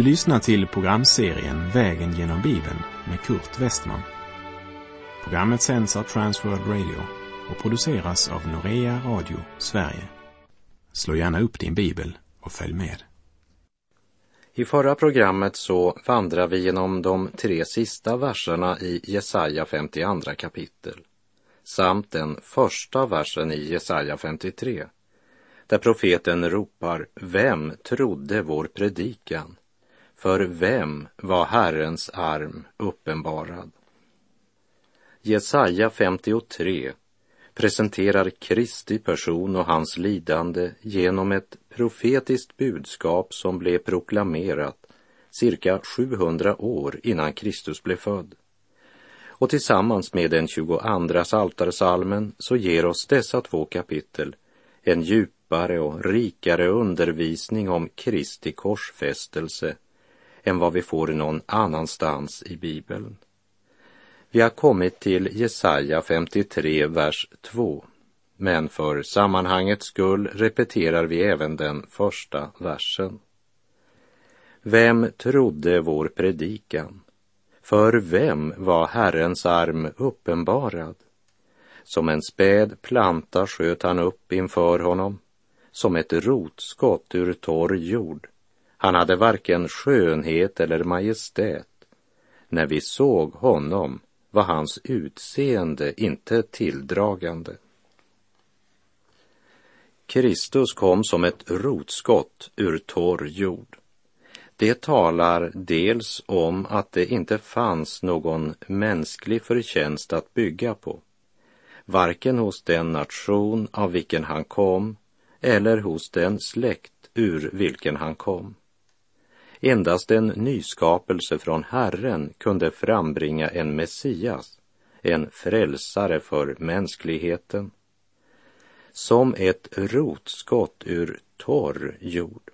Du lyssnar till programserien Vägen genom Bibeln med Kurt Westman. Programmet sänds av Transworld Radio och produceras av Norea Radio Sverige. Slå gärna upp din bibel och följ med. I förra programmet så vandrar vi genom de 3 sista verserna i Jesaja 52 kapitel samt den första versen i Jesaja 53, där profeten ropar: Vem trodde vår predikan? För vem var Herrens arm uppenbarad? Jesaja 53 presenterar Kristi person och hans lidande genom ett profetiskt budskap som blev proklamerat cirka 700 år innan Kristus blev född. Och tillsammans med den 22:a psaltarpsalmen så ger oss dessa 2 kapitel en djupare och rikare undervisning om Kristi korsfästelse än vad vi får någon annanstans i Bibeln. Vi har kommit till Jesaja 53, vers 2, men för sammanhangets skull repeterar vi även den första versen. Vem trodde vår predikan? För vem var Herrens arm uppenbarad? Som en späd planta sköt han upp inför honom, som ett rotskott ur torr jord. Han hade varken skönhet eller majestät. När vi såg honom var hans utseende inte tilldragande. Kristus kom som ett rotskott ur torr jord. Det talar dels om att det inte fanns någon mänsklig förtjänst att bygga på, varken hos den nation av vilken han kom eller hos den släkt ur vilken han kom. Endast en nyskapelse från Herren kunde frambringa en Messias, en frälsare för mänskligheten. Som ett rotskott ur torr jord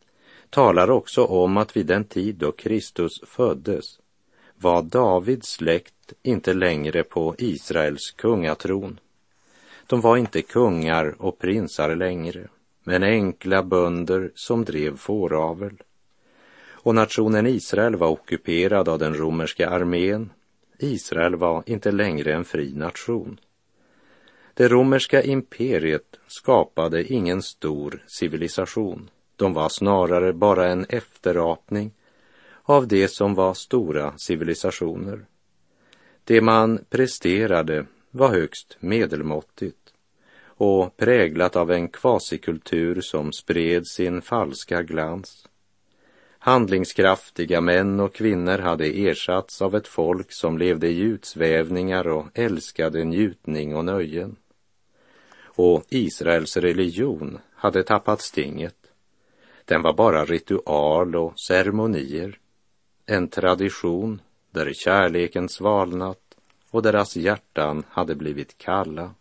talar också om att vid den tid då Kristus föddes var Davids släkt inte längre på Israels kungatron. De var inte kungar och prinsar längre, men enkla bönder som drev fåravel. Och nationen Israel var ockuperad av den romerska armén. Israel var inte längre en fri nation. Det romerska imperiet skapade ingen stor civilisation. De var snarare bara en efterapning av det som var stora civilisationer. Det man presterade var högst medelmåttigt och präglat av en kvasikultur som spred sin falska glans. Handlingskraftiga män och kvinnor hade ersatts av ett folk som levde i utsvävningar och älskade njutning och nöjen. Och Israels religion hade tappat stinget. Den var bara ritual och ceremonier, en tradition där kärleken svalnat och deras hjärtan hade blivit kalla.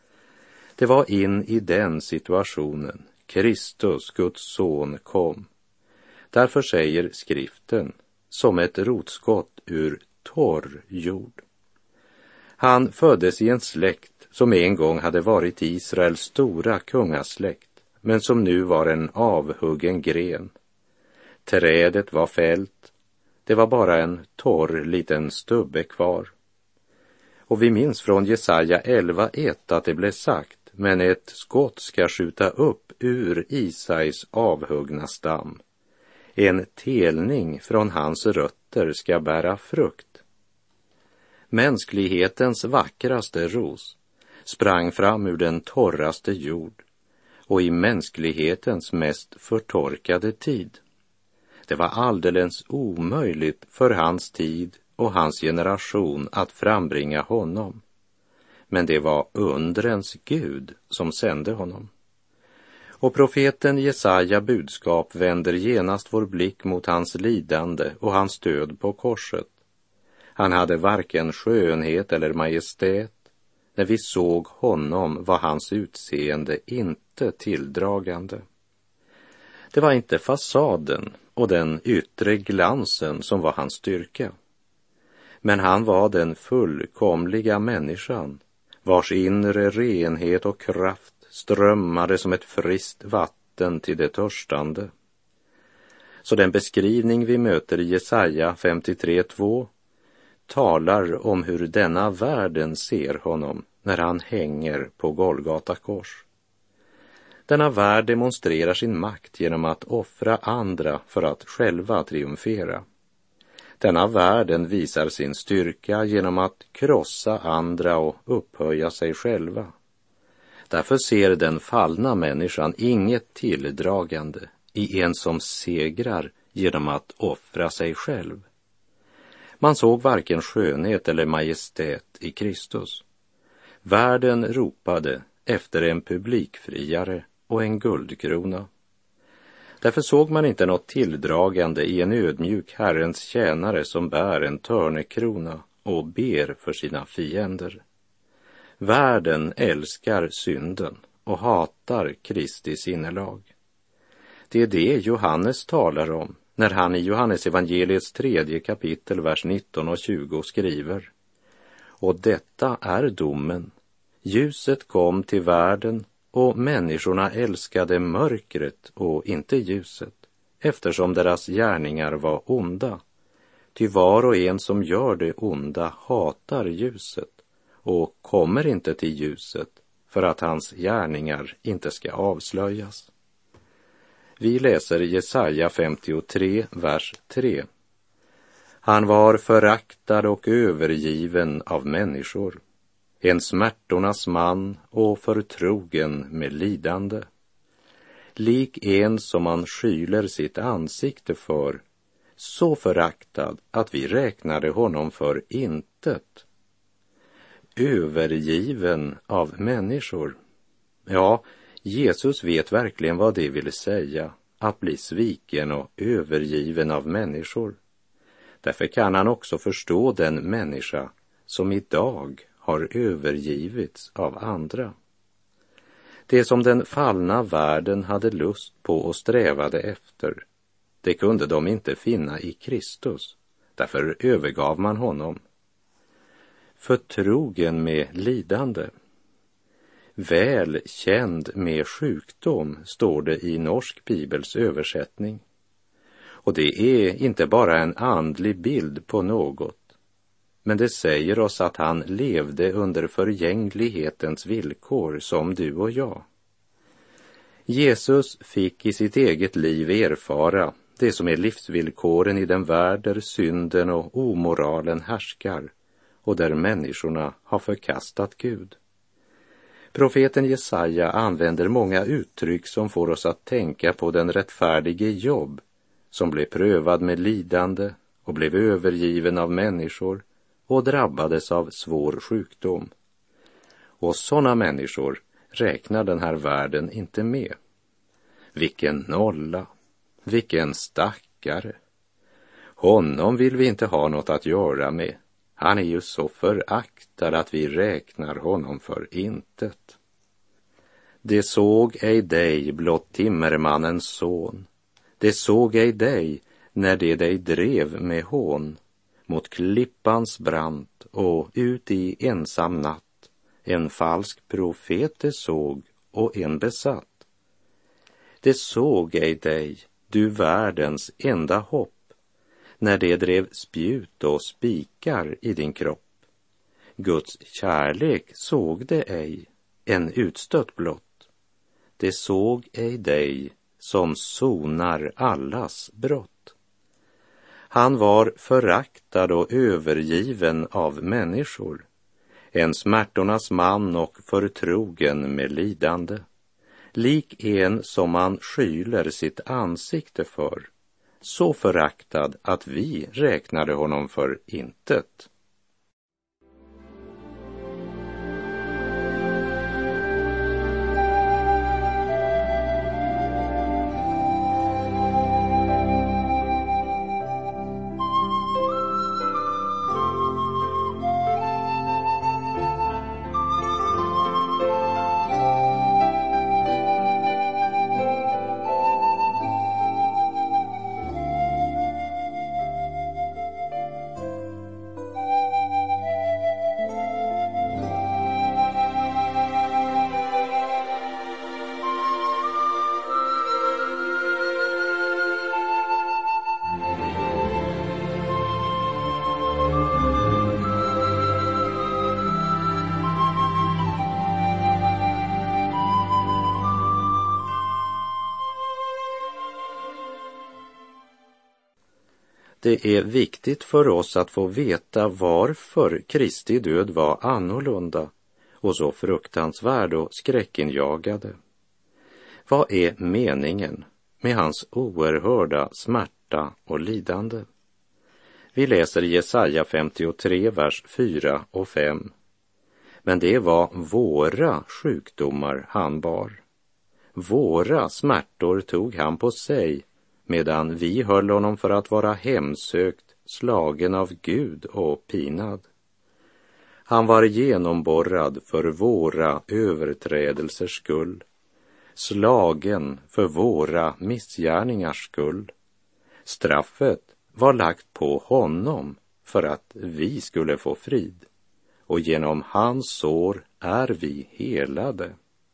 Det var in i den situationen Kristus, Guds son, kom. Därför säger skriften, som ett rotskott ur torr jord. Han föddes i en släkt som en gång hade varit Israels stora kungasläkt, men som nu var en avhuggen gren. Trädet var fällt, det var bara en torr liten stubbe kvar. Och vi minns från Jesaja 11:1 att det blev sagt, men ett skott ska skjuta upp ur Isais avhuggna stam. En telning från hans rötter ska bära frukt. Mänsklighetens vackraste ros sprang fram ur den torraste jord och i mänsklighetens mest förtorkade tid. Det var alldeles omöjligt för hans tid och hans generation att frambringa honom. Men det var undrens Gud som sände honom. Och profeten Jesaja budskap vänder genast vår blick mot hans lidande och hans död på korset. Han hade varken skönhet eller majestät. När vi såg honom var hans utseende inte tilldragande. Det var inte fasaden och den yttre glansen som var hans styrka. Men han var den fullkomliga människan, vars inre renhet och kraft strömmade som ett friskt vatten till det törstande. Så den beskrivning vi möter i Jesaja 53:2 talar om hur denna världen ser honom när han hänger på Golgata kors. Denna värld demonstrerar sin makt genom att offra andra för att själva triumfera. Denna världen visar sin styrka genom att krossa andra och upphöja sig själva. Därför ser den fallna människan inget tilldragande i en som segrar genom att offra sig själv. Man såg varken skönhet eller majestät i Kristus. Världen ropade efter en publikfriare och en guldkrona. Därför såg man inte något tilldragande i en ödmjuk Herrens tjänare som bär en törnekrona och ber för sina fiender. Världen älskar synden och hatar Kristi sinnelag. Det är det Johannes talar om när han i Johannes evangeliets 3:e kapitel, vers 19 och 20 skriver: Och detta är domen. Ljuset kom till världen och människorna älskade mörkret och inte ljuset, eftersom deras gärningar var onda. Ty var och en som gör det onda hatar ljuset och kommer inte till ljuset för att hans gärningar inte ska avslöjas. Vi läser Jesaja 53, vers 3. Han var föraktad och övergiven av människor, en smärtornas man och förtrogen med lidande. Lik en som man skyler sitt ansikte för, så föraktad att vi räknade honom för intet. Övergiven av människor. Ja, Jesus vet verkligen vad det vill säga, att bli sviken och övergiven av människor. Därför kan han också förstå den människa som idag har övergivits av andra. Det som den fallna världen hade lust på och strävade efter, det kunde de inte finna i Kristus. Därför övergav man honom. Förtrogen med lidande. Väl känd med sjukdom, står det i Norsk Bibels översättning. Och det är inte bara en andlig bild på något, men det säger oss att han levde under förgänglighetens villkor som du och jag. Jesus fick i sitt eget liv erfara det som är livsvillkoren i den värld där synden och omoralen härskar och där människorna har förkastat Gud. Profeten Jesaja använder många uttryck som får oss att tänka på den rättfärdige Job, som blev prövad med lidande och blev övergiven av människor och drabbades av svår sjukdom. Och sådana människor räknar den här världen inte med. Vilken nolla, vilken stackare. Honom vill vi inte ha något att göra med. Han är ju så föraktad att vi räknar honom för intet. Det såg ej dig, blott timmermannens son. Det såg ej dig, när det dig drev med hån, mot klippans brant och ut i ensam natt. En falsk profet det såg och en besatt. Det såg ej dig, du världens enda hopp, när det drev spjut och spikar i din kropp. Guds kärlek såg det ej, en utstött blott. Det såg ej dig som sonar allas brott. Han var föraktad och övergiven av människor, en smärtornas man och förtrogen med lidande, lik en som man skyler sitt ansikte för, så föraktad att vi räknade honom för intet. det är viktigt för oss att få veta varför Kristi död var annorlunda och så fruktansvärd och skräckinjagade. Vad är meningen med hans oerhörda smärta och lidande? Vi läser Jesaja 53, vers 4 och 5. Men det var våra sjukdomar han bar. Våra smärtor tog han på sig, medan vi höll honom för att vara hemsökt, slagen av Gud och pinad. Han var genomborrad för våra överträdelsers skull, slagen för våra missgärningars skull. Straffet var lagt på honom för att vi skulle få frid, och genom hans sår är vi helade.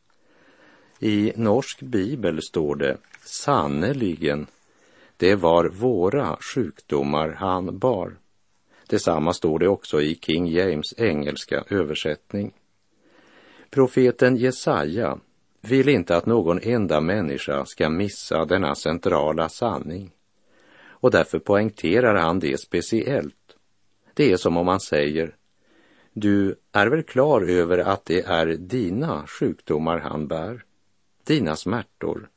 I norsk bibel står det: sannerligen, det var våra sjukdomar han bar. Detsamma står det också i King James engelska översättning. Profeten Jesaja vill inte att någon enda människa ska missa denna centrala sanning, och därför poängterar han det speciellt. Det är som om man säger: du är väl klar över att det är dina sjukdomar han bär, dina smärtor.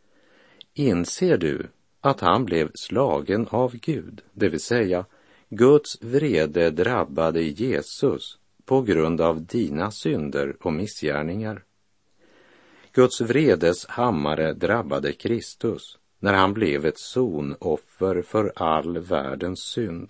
Inser du att han blev slagen av Gud, det vill säga Guds vrede drabbade Jesus på grund av dina synder och missgärningar? Guds vredes hammare drabbade Kristus när han blev ett sonoffer för all världens synd.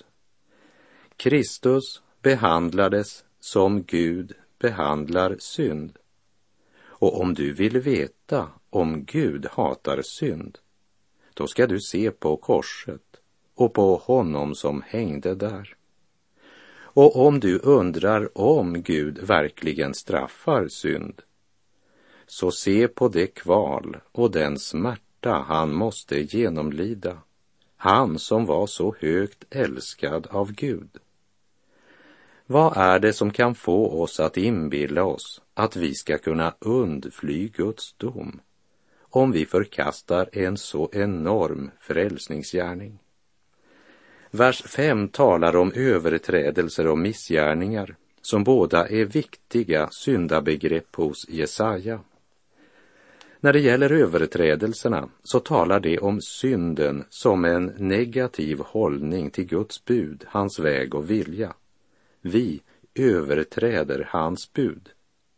Kristus behandlades som Gud behandlar synd. Och om du vill veta om Gud hatar synd, då ska du se på korset och på honom som hängde där. Och om du undrar om Gud verkligen straffar synd, så se på det kval och den smärta han måste genomlida, han som var så högt älskad av Gud. Vad är det som kan få oss att inbilla oss att vi ska kunna undfly Guds dom om vi förkastar en så enorm frälsningsgärning? Vers 5 talar om överträdelser och missgärningar som båda är viktiga syndabegrepp hos Jesaja. När det gäller överträdelserna så talar det om synden som en negativ hållning till Guds bud, hans väg och vilja. Vi överträder hans bud.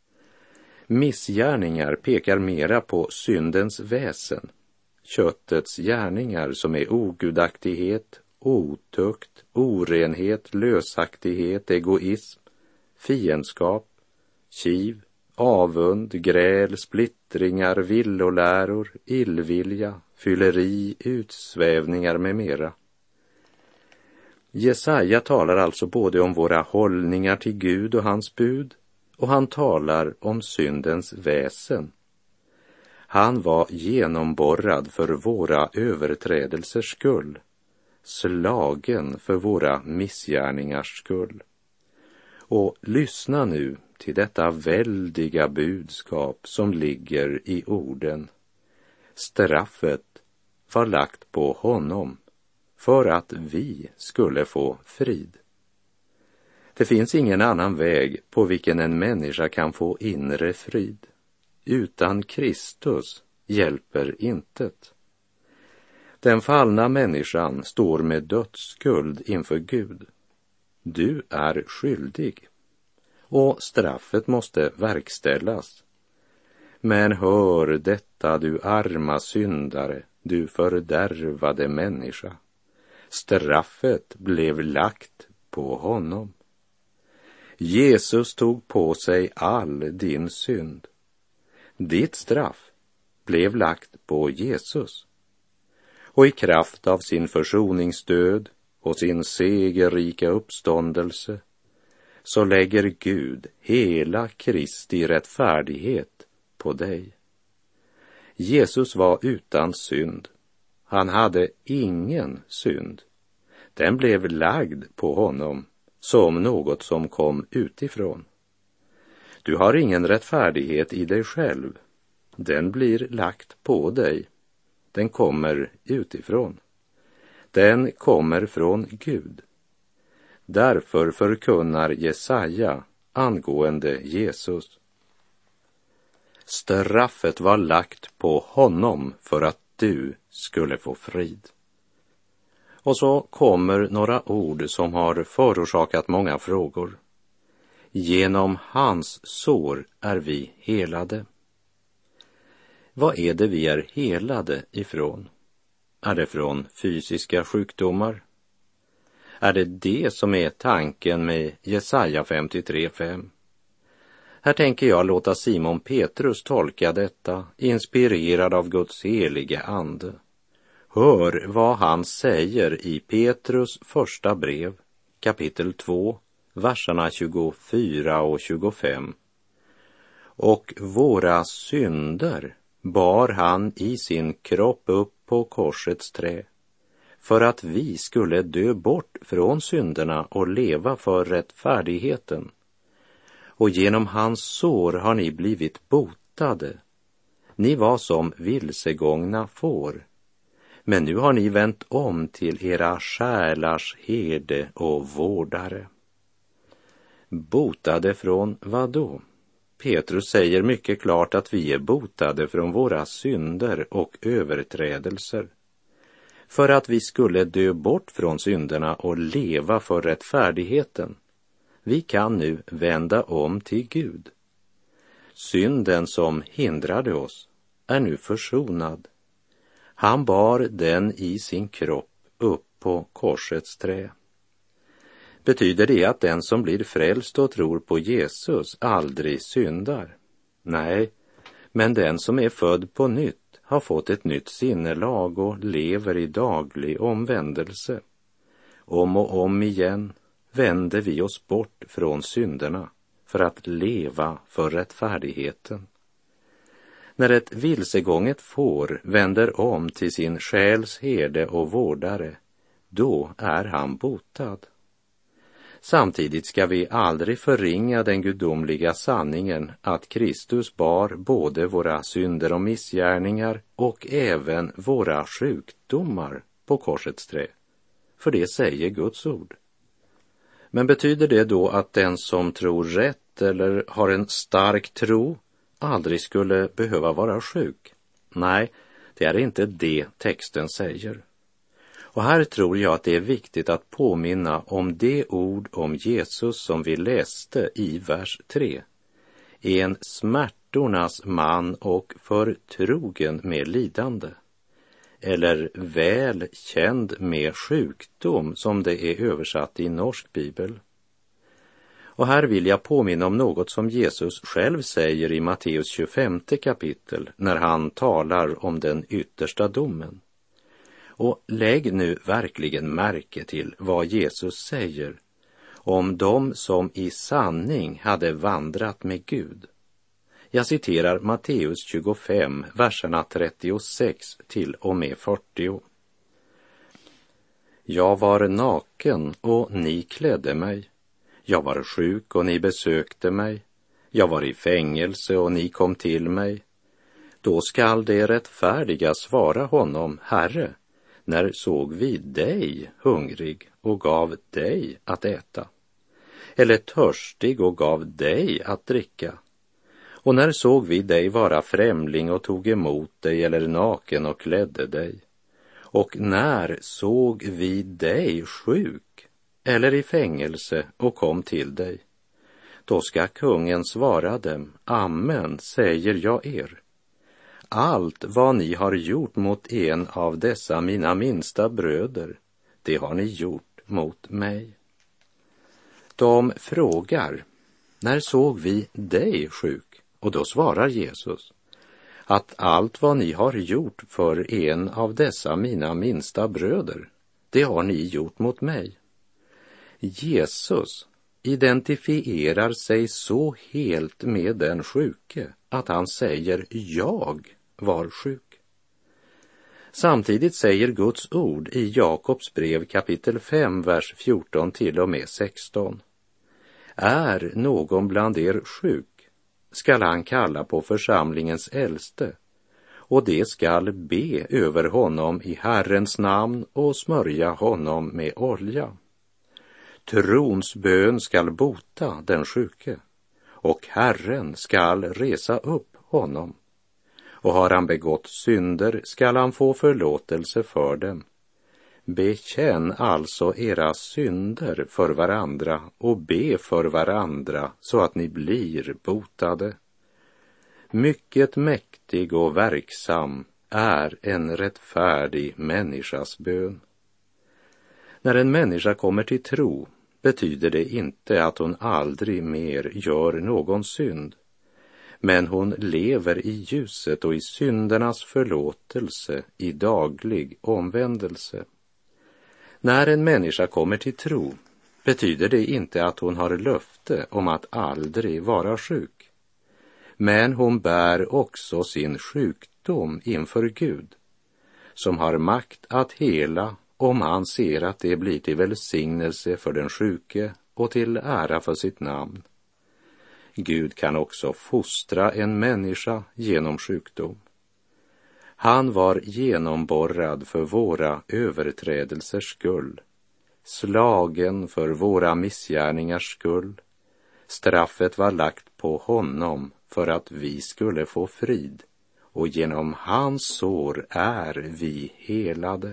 Missgärningar pekar mera på syndens väsen, köttets gärningar som är ogudaktighet, otukt, orenhet, lösaktighet, egoism, fiendskap, kiv, avund, gräl, splittringar, villoläror, illvilja, fylleri, utsvävningar med mera. Jesaja talar alltså både om våra hållningar till Gud och hans bud, och han talar om syndens väsen. Han var genomborrad för våra överträdelsers skull, slagen för våra missgärningars skull. Och lyssna nu till detta väldiga budskap som ligger i orden. Straffet var lagt på honom för att vi skulle få frid. Det finns ingen annan väg på vilken en människa kan få inre frid. Utan Kristus hjälper intet. Den fallna människan står med dödsskuld inför Gud. Du är skyldig, och straffet måste verkställas. Men hör detta, du arma syndare, du fördärvade människa. Straffet blev lagt på honom. Jesus tog på sig all din synd. Ditt straff blev lagt på Jesus. Och i kraft av sin försoningsdöd och sin segerrika uppståndelse så lägger Gud hela Kristi rättfärdighet på dig. Jesus var utan synd. Han hade ingen synd. Den blev lagd på honom som något som kom utifrån. Du har ingen rättfärdighet i dig själv. Den blir lagt på dig. Den kommer utifrån. Den kommer från Gud. Därför förkunnar Jesaja angående Jesus: straffet var lagt på honom för att du skulle få frid. Och så kommer några ord som har förorsakat många frågor. Genom hans sår är vi helade. Vad är det vi är helade ifrån? Är det från fysiska sjukdomar? Är det som är tanken med Jesaja 53:5? Här tänker jag låta Simon Petrus tolka detta, inspirerad av Guds helige ande. Hör vad han säger i Petrus första brev, kapitel 2, verserna 24 och 25. Och våra synder bar han i sin kropp upp på korsets trä, för att vi skulle dö bort från synderna och leva för rättfärdigheten. Och genom hans sår har ni blivit botade. Ni var som vilsegångna får, men nu har ni vänt om till era själars herde och vårdare. Botade från vad då? Petrus säger mycket klart att vi är botade från våra synder och överträdelser, för att vi skulle dö bort från synderna och leva för rättfärdigheten. Vi kan nu vända om till Gud. Synden som hindrade oss är nu försonad. Han bar den i sin kropp upp på korsets trä. Betyder det att den som blir frälst och tror på Jesus aldrig syndar? Nej, men den som är född på nytt har fått ett nytt sinnelag och lever i daglig omvändelse. Om och om igen vänder vi oss bort från synderna för att leva för rättfärdigheten. När ett vilsegånget får vänder om till sin själs herde och vårdare, då är han botad. Samtidigt ska vi aldrig förringa den gudomliga sanningen att Kristus bar både våra synder och missgärningar och även våra sjukdomar på korsets trä. För det säger Guds ord. Men betyder det då att den som tror rätt eller har en stark tro aldrig skulle behöva vara sjuk? Nej, det är inte det texten säger. Och här tror jag att det är viktigt att påminna om det ord om Jesus som vi läste i vers 3. En smärtornas man och förtrogen med lidande, eller väl känd med sjukdom som det är översatt i norsk bibel. Och här vill jag påminna om något som Jesus själv säger i Matteus 25 kapitel när han talar om den yttersta domen. Och lägg nu verkligen märke till vad Jesus säger om dem som i sanning hade vandrat med Gud. Jag citerar Matteus 25, verserna 36 till och med 40. Jag var naken och ni klädde mig. Jag var sjuk och ni besökte mig. Jag var i fängelse och ni kom till mig. Då skall det rättfärdiga svara honom: Herre, när såg vi dig hungrig och gav dig att äta? Eller törstig och gav dig att dricka? Och när såg vi dig vara främling och tog emot dig, eller naken och klädde dig? Och när såg vi dig sjuk eller i fängelse och kom till dig? Då ska kungen svara dem: Amen, säger jag er. Allt vad ni har gjort mot en av dessa mina minsta bröder, det har ni gjort mot mig. De frågar: när såg vi dig sjuk? Och då svarar Jesus att allt vad ni har gjort för en av dessa mina minsta bröder, det har ni gjort mot mig. Jesus identifierar sig så helt med den sjuke att han säger: jag var sjuk. Samtidigt säger Guds ord i Jakobs brev kapitel 5, vers 14 till och med 16. Är någon bland er sjuk, skall han kalla på församlingens äldste, och de skall be över honom i Herrens namn och smörja honom med olja. Trons bön skall bota den sjuke, och Herren skall resa upp honom. Och har han begått synder skall han få förlåtelse för dem. Bekänn alltså era synder för varandra och be för varandra så att ni blir botade. Mycket mäktig och verksam är en rättfärdig människas bön. När en människa kommer till tro betyder det inte att hon aldrig mer gör någon synd, men hon lever i ljuset och i syndernas förlåtelse i daglig omvändelse. När en människa kommer till tro betyder det inte att hon har löfte om att aldrig vara sjuk, men hon bär också sin sjukdom inför Gud, som har makt att hela om han ser att det blir till välsignelse för den sjuke och till ära för sitt namn. Gud kan också fostra en människa genom sjukdom. Han var genomborrad för våra överträdelsers skull, slagen för våra missgärningars skull. Straffet var lagt på honom för att vi skulle få frid, och genom hans sår är vi helade.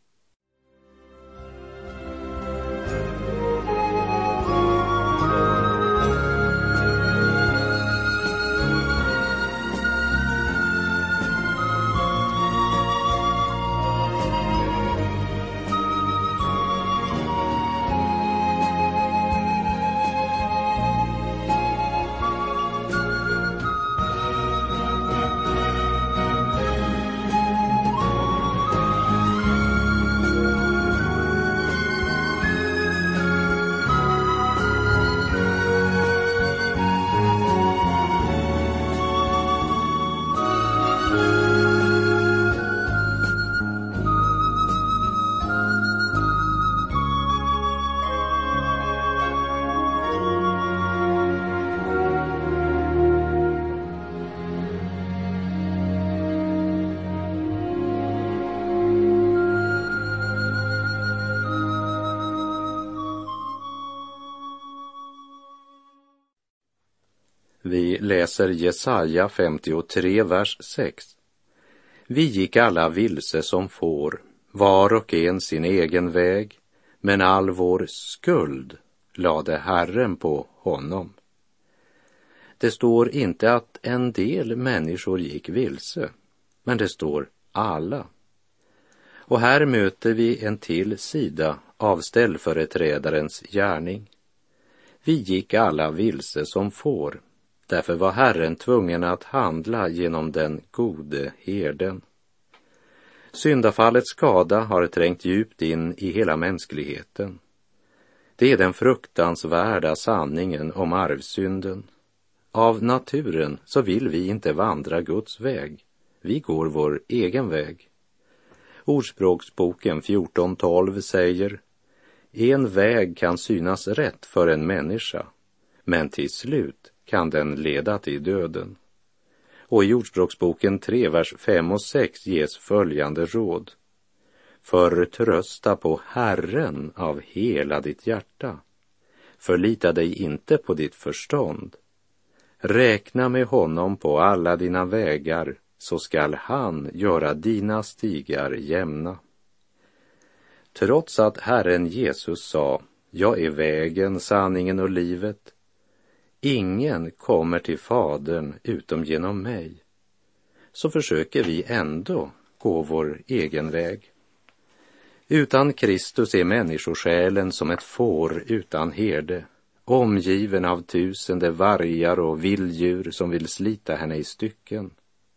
Vi läser Jesaja 53, vers 6. Vi gick alla vilse som får, var och en sin egen väg, men all vår skuld lade Herren på honom. Det står inte att en del människor gick vilse, men det står alla. Och här möter vi en till sida av ställföreträdarens gärning. Vi gick alla vilse som får. Därför var Herren tvungen att handla genom den gode herden. Syndafallets skada har trängt djupt in i hela mänskligheten. Det är den fruktansvärda sanningen om arvsynden. Av naturen så vill vi inte vandra Guds väg. Vi går vår egen väg. Ordspråksboken 14:12 säger: en väg kan synas rätt för en människa, men till slut kan den leda till döden. Och i Ordspråksboken 3, vers 5 och 6 ges följande råd: förtrösta på Herren av hela ditt hjärta. Förlita dig inte på ditt förstånd. Räkna med honom på alla dina vägar, så skall han göra dina stigar jämna. Trots att Herren Jesus sa: jag är vägen, sanningen och livet, ingen kommer till Fadern utom genom mig, så försöker vi ändå gå vår egen väg. Utan Kristus är människosjälen som ett får utan herde, omgiven av tusende vargar och vilddjur som vill slita henne i stycken.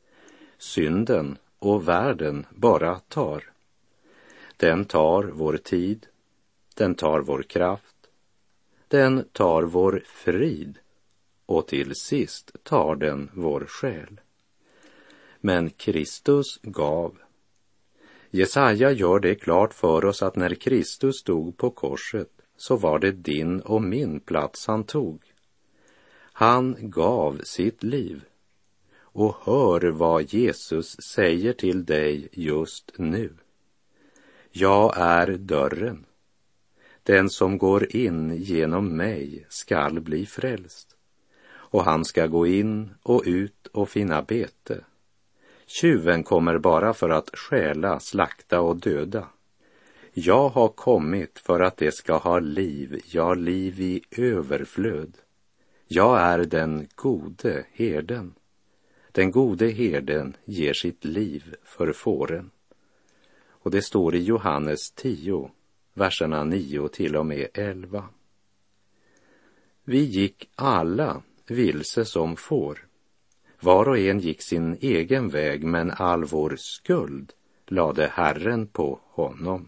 Synden och världen bara tar. Den tar vår tid, den tar vår kraft, den tar vår frid, och till sist tar den vår själ. Men Kristus gav. Jesaja gör det klart för oss att när Kristus stod på korset så var det din och min plats han tog. Han gav sitt liv. och hör vad Jesus säger till dig just nu. Jag är dörren. Den som går in genom mig skall bli frälst, och han ska gå in och ut och finna bete. Tjuven kommer bara för att stjäla, slakta och döda. Jag har kommit för att det ska ha liv, ja, liv i överflöd. Jag är den gode herden. Den gode herden ger sitt liv för fåren. Och det står i Johannes 10, verserna 9 till och med 11. Vi gick alla vilse som får. Var och en gick sin egen väg, men all vår skuld lade Herren på honom.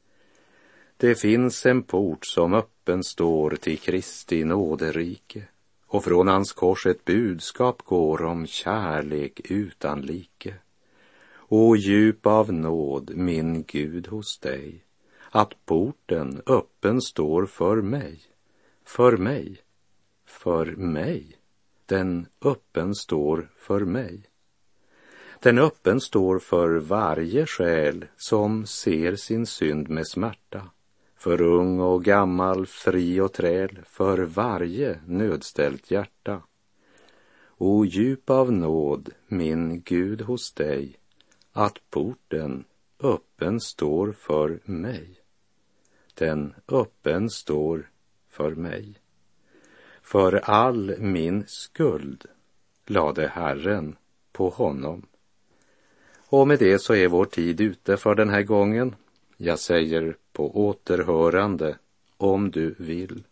Det finns en port som öppen står till Kristi nåderike, och från hans kors ett budskap går om kärlek utan like. O djup av nåd, min Gud, hos dig, att porten öppen står för mig, för mig, för mig. Den öppen står för mig. Den öppen står för varje själ som ser sin synd med smärta, för ung och gammal, fri och träl, för varje nödställt hjärta. O djup av nåd, min Gud, hos dig, att porten öppen står för mig. Den öppen står för mig. För all min skuld lade Herren på honom. Och med det så är vår tid ute för den här gången. Jag säger på återhörande, om du vill.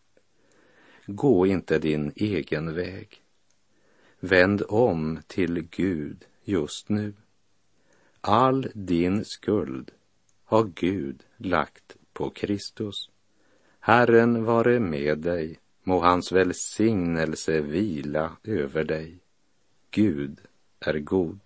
Gå inte din egen väg. Vänd om till Gud just nu. All din skuld har Gud lagt på Kristus. Herren vare med dig. Må hans välsignelse vila över dig. Gud är god.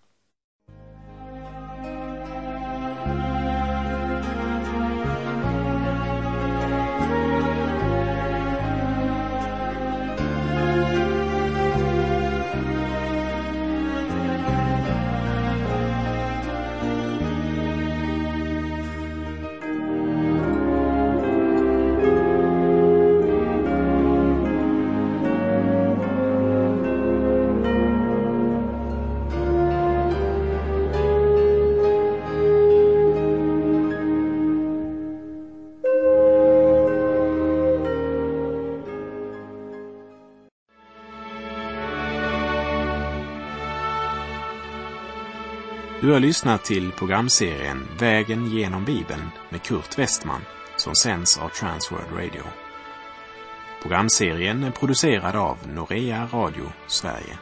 Du har lyssnat till programserien Vägen genom Bibeln med Kurt Westman som sänds av Transworld Radio. Programserien är producerad av Norea Radio Sverige.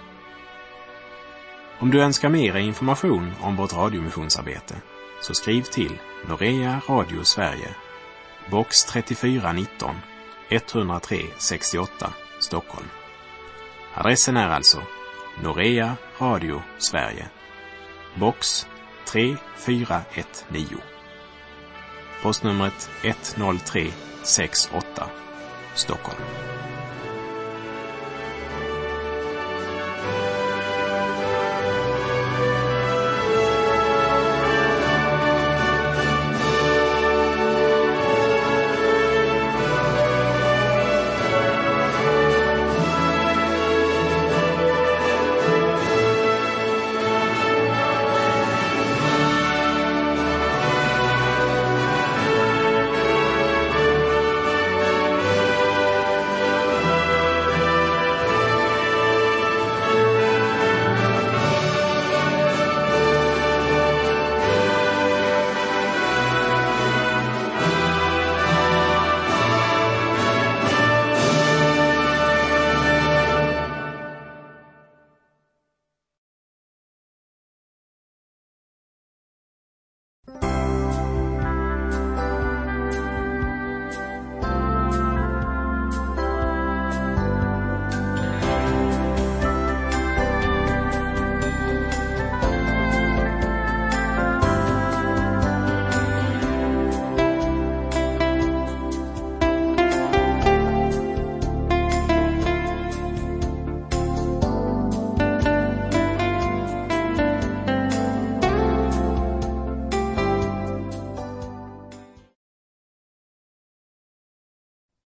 Om du önskar mer information om vårt radiomissionsarbete så skriv till Norea Radio Sverige, box 3419 103 68 Stockholm. Adressen är alltså Norea Radio Sverige, box 3419. Postnumret 10368 Stockholm.